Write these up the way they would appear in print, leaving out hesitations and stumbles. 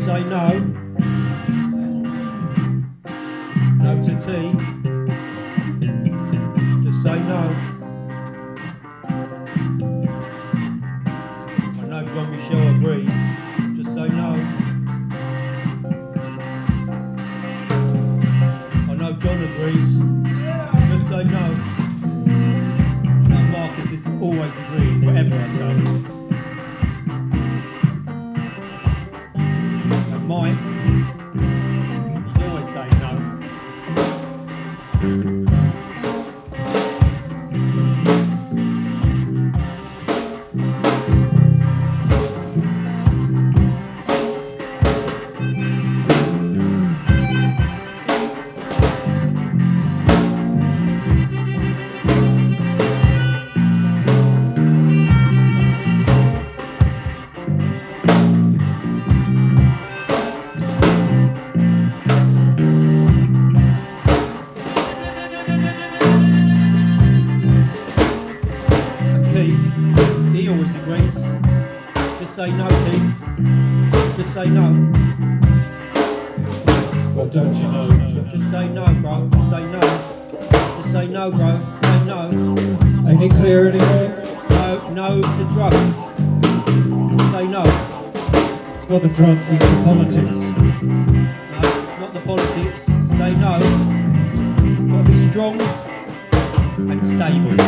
say no. No to T. Just say no. I know Jean-Michel agrees. Just say no. I know John agrees. Just say no. And Marcus is always agreeing, whatever I say. And Mike, he's always saying no. He always agrees. Just say no, Keith. Just say no. Well, don't you know? Just say no, bro. Just say no. Just say no, bro. Say no. Ain't it clear anymore? No to drugs. Say no. It's not the drugs, it's the politics. No, not the politics. Say no. Got to be strong and stable.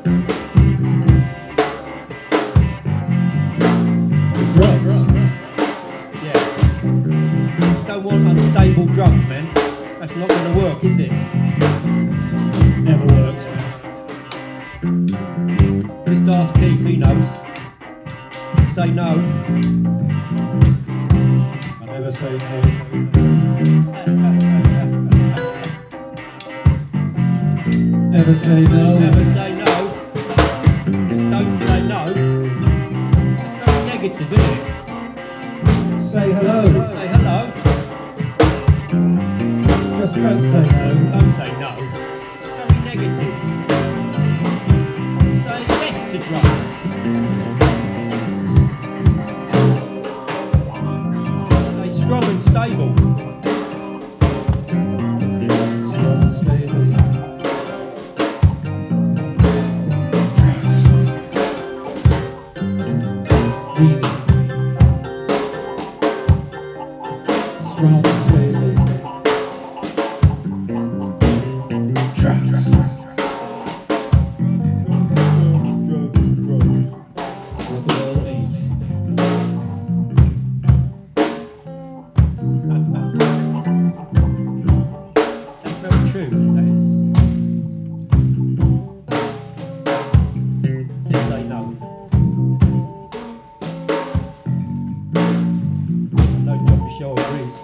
Drugs? Yeah. You don't want unstable drugs, man. That's not going to work, is it? Never works. Just ask Keith, he knows. Say no. I never say no. Never say no. Never say no. Just don't say no. It's very negative, isn't it? Say hello. Say hello. Just don't say no. Don't say no. It's very negative. Say yes to drugs. Say strong and stable. Strong and stable. Really. Strong and stable. Drugs. What the world needs. That's very true. That is. Just say no. I know Jean-Michel agrees.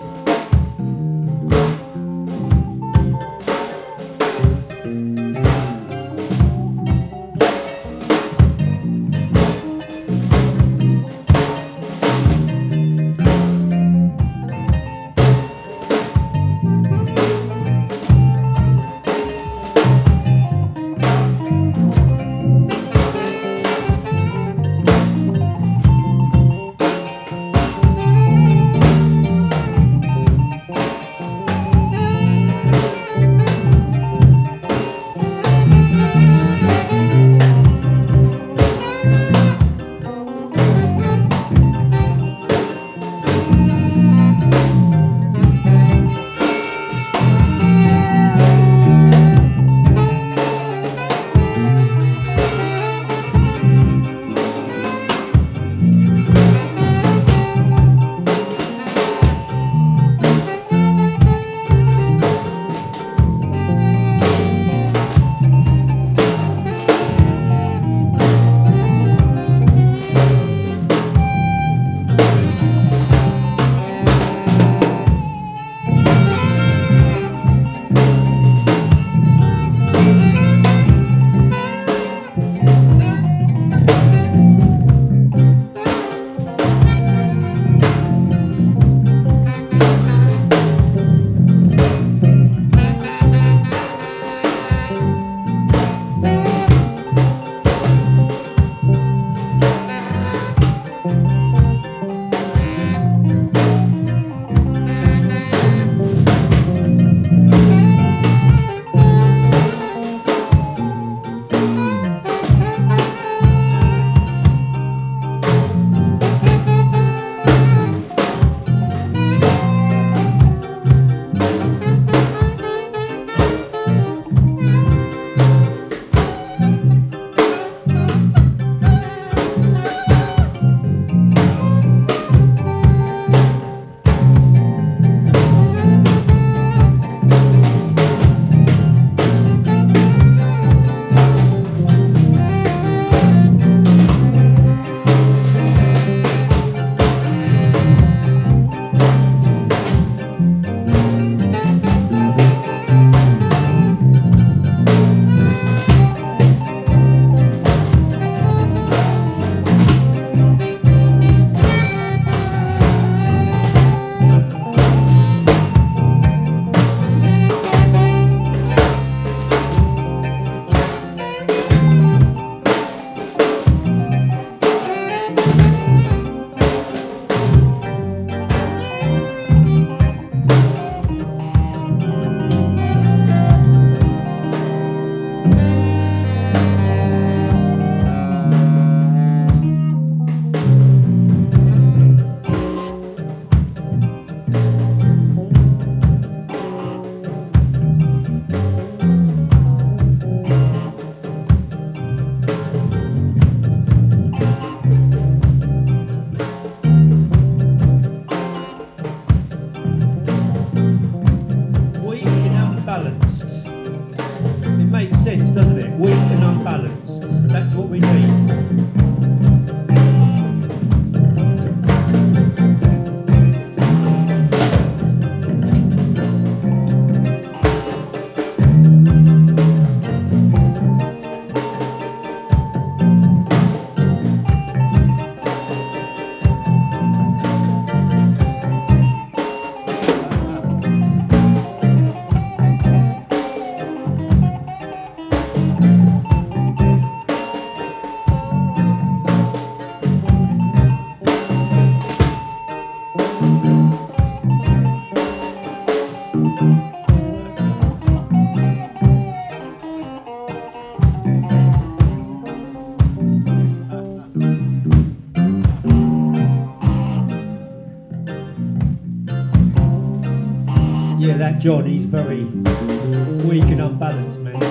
that John, he's very weak and unbalanced, man.